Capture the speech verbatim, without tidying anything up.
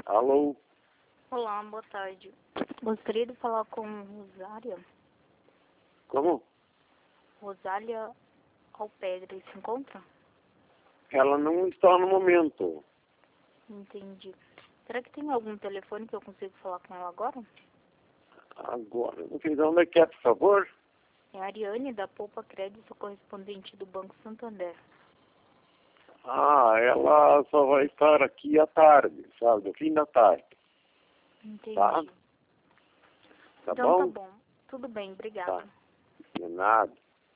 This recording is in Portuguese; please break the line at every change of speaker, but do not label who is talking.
Alô?
Olá, boa tarde. Gostaria de falar com Rosália.
Como?
Rosália Alpedre, se encontra?
Ela não está no momento.
Entendi. Será que tem algum telefone que eu consigo falar com ela agora?
Agora, não sei de onde é que é, por favor.
É a Ariane, da Poupa Crédito, correspondente do Banco Santander.
Ah, ela só vai estar aqui à tarde, sabe? No fim da tarde.
Entendi.
Tá? Tá
então
bom?
tá bom. Tudo bem, obrigada.
Tá. De nada.